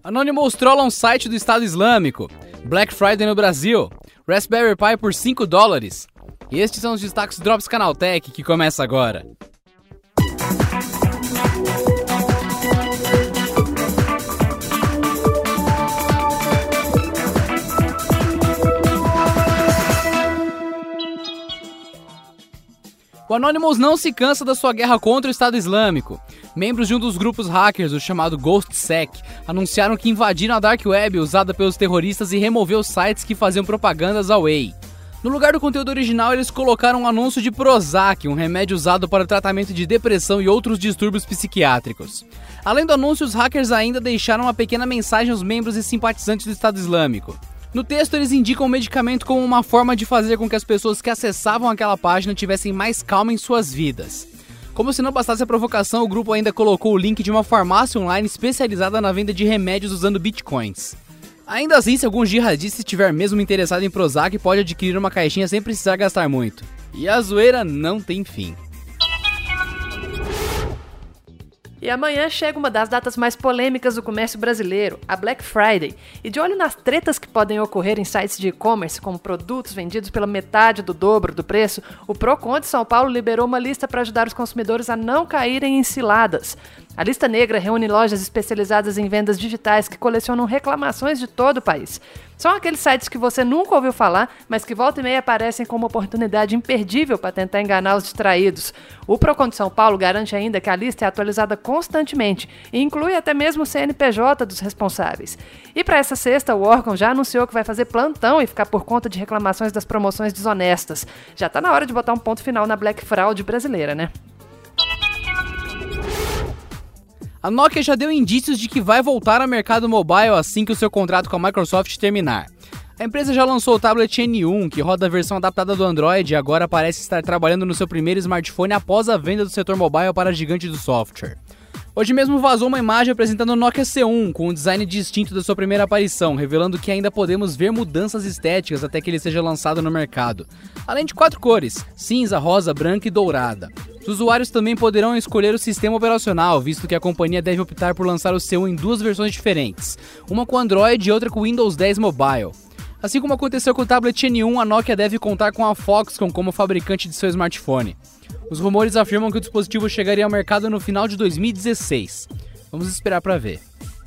Anonymous trola um site do Estado Islâmico. Black Friday no Brasil. Raspberry Pi por $5. E estes são os destaques do Drops Canaltech, que começa agora. O Anonymous não se cansa da sua guerra contra o Estado Islâmico. Membros de um dos grupos hackers, o chamado GhostSec, anunciaram que invadiram a Dark Web usada pelos terroristas e removeu sites que faziam propagandas ao Way. No lugar do conteúdo original, eles colocaram um anúncio de Prozac, um remédio usado para o tratamento de depressão e outros distúrbios psiquiátricos. Além do anúncio, os hackers ainda deixaram uma pequena mensagem aos membros e simpatizantes do Estado Islâmico. No texto, eles indicam o medicamento como uma forma de fazer com que as pessoas que acessavam aquela página tivessem mais calma em suas vidas. Como se não bastasse a provocação, o grupo ainda colocou o link de uma farmácia online especializada na venda de remédios usando bitcoins. Ainda assim, se algum jihadista estiver mesmo interessado em Prozac, pode adquirir uma caixinha sem precisar gastar muito. E a zoeira não tem fim. E amanhã chega uma das datas mais polêmicas do comércio brasileiro, a Black Friday. E de olho nas tretas que podem ocorrer em sites de e-commerce, como produtos vendidos pela metade do dobro do preço, o Procon de São Paulo liberou uma lista para ajudar os consumidores a não caírem em ciladas. A lista negra reúne lojas especializadas em vendas digitais que colecionam reclamações de todo o país. São aqueles sites que você nunca ouviu falar, mas que volta e meia aparecem como uma oportunidade imperdível para tentar enganar os distraídos. O Procon de São Paulo garante ainda que a lista é atualizada constantemente e inclui até mesmo o CNPJ dos responsáveis. E para essa sexta, o órgão já anunciou que vai fazer plantão e ficar por conta de reclamações das promoções desonestas. Já está na hora de botar um ponto final na Black Fraud brasileira, né? A Nokia já deu indícios de que vai voltar ao mercado mobile assim que o seu contrato com a Microsoft terminar. A empresa já lançou o tablet N1, que roda a versão adaptada do Android e agora parece estar trabalhando no seu primeiro smartphone após a venda do setor mobile para a gigante do software. Hoje mesmo vazou uma imagem apresentando o Nokia C1, com um design distinto da sua primeira aparição, revelando que ainda podemos ver mudanças estéticas até que ele seja lançado no mercado. Além de 4 cores, cinza, rosa, branca e dourada. Os usuários também poderão escolher o sistema operacional, visto que a companhia deve optar por lançar o C1 em 2 versões diferentes, uma com Android e outra com Windows 10 Mobile. Assim como aconteceu com o tablet N1, a Nokia deve contar com a Foxconn como fabricante de seu smartphone. Os rumores afirmam que o dispositivo chegaria ao mercado no final de 2016. Vamos esperar para ver.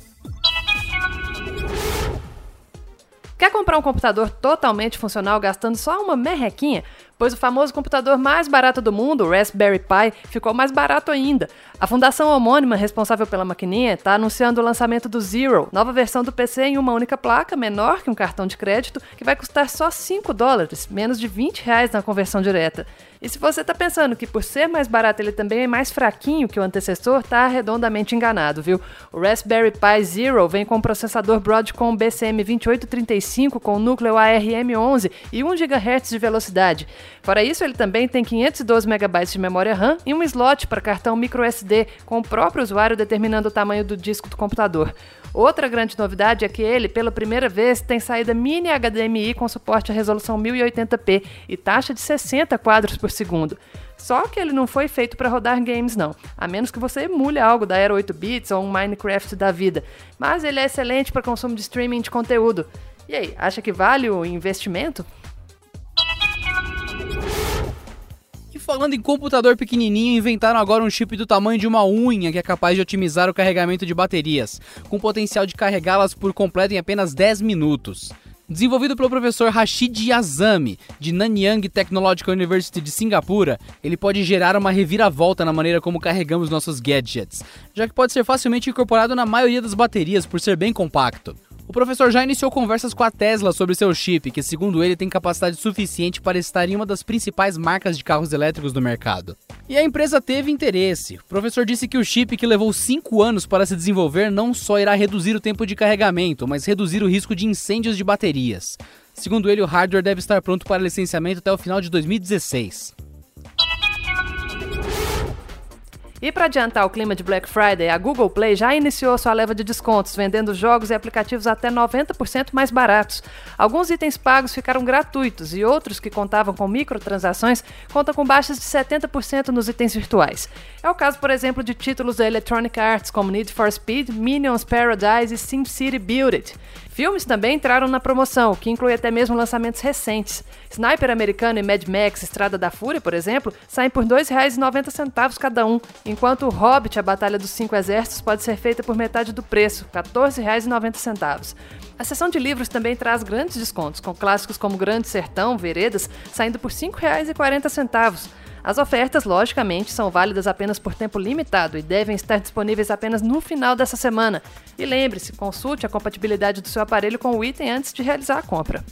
Quer comprar um computador totalmente funcional gastando só uma merrequinha? Pois o famoso computador mais barato do mundo, o Raspberry Pi, ficou mais barato ainda. A fundação homônima responsável pela maquininha está anunciando o lançamento do Zero, nova versão do PC em uma única placa, menor que um cartão de crédito, que vai custar só $5, menos de R$20 na conversão direta. E se você está pensando que por ser mais barato ele também é mais fraquinho que o antecessor, tá redondamente enganado, viu? O Raspberry Pi Zero vem com um processador Broadcom BCM2835 com núcleo ARM11 e 1 GHz de velocidade. Fora isso, ele também tem 512 MB de memória RAM e um slot para cartão microSD, com o próprio usuário determinando o tamanho do disco do computador. Outra grande novidade é que ele, pela primeira vez, tem saída mini HDMI com suporte à resolução 1080p e taxa de 60 quadros por segundo. Só que ele não foi feito para rodar games não, a menos que você emule algo da Era 8 bits ou um Minecraft da vida. Mas ele é excelente para consumo de streaming de conteúdo. E aí, acha que vale o investimento? Falando em computador pequenininho, inventaram agora um chip do tamanho de uma unha que é capaz de otimizar o carregamento de baterias, com potencial de carregá-las por completo em apenas 10 minutos. Desenvolvido pelo professor Rashid Yazami, de Nanyang Technological University de Singapura, ele pode gerar uma reviravolta na maneira como carregamos nossos gadgets, já que pode ser facilmente incorporado na maioria das baterias por ser bem compacto. O professor já iniciou conversas com a Tesla sobre seu chip, que segundo ele tem capacidade suficiente para estar em uma das principais marcas de carros elétricos do mercado. E a empresa teve interesse. O professor disse que o chip, que levou 5 anos para se desenvolver, não só irá reduzir o tempo de carregamento, mas reduzir o risco de incêndios de baterias. Segundo ele, o hardware deve estar pronto para licenciamento até o final de 2016. E para adiantar o clima de Black Friday, a Google Play já iniciou sua leva de descontos, vendendo jogos e aplicativos até 90% mais baratos. Alguns itens pagos ficaram gratuitos e outros que contavam com microtransações contam com baixas de 70% nos itens virtuais. É o caso, por exemplo, de títulos da Electronic Arts como Need for Speed, Minions Paradise e SimCity Build It. Filmes também entraram na promoção, que inclui até mesmo lançamentos recentes. Sniper Americano e Mad Max Estrada da Fúria, por exemplo, saem por R$ 2,90 cada um, enquanto o Hobbit, a Batalha dos 5 Exércitos, pode ser feita por metade do preço, R$ 14,90. A seção de livros também traz grandes descontos, com clássicos como Grande Sertão, Veredas, saindo por R$ 5,40. As ofertas, logicamente, são válidas apenas por tempo limitado e devem estar disponíveis apenas no final dessa semana. E lembre-se, consulte a compatibilidade do seu aparelho com o item antes de realizar a compra.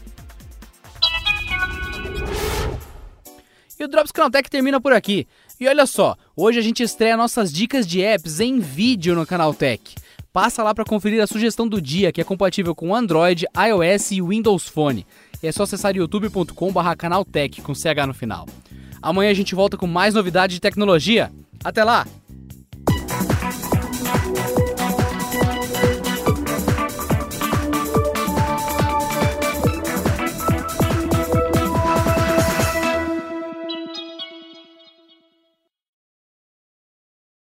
E o Drops Canaltech termina por aqui. E olha só, hoje a gente estreia nossas dicas de apps em vídeo no Canaltech. Passa lá para conferir a sugestão do dia, que é compatível com Android, iOS e Windows Phone. E é só acessar youtube.com/canaltech com CH no final. Amanhã a gente volta com mais novidades de tecnologia. Até lá!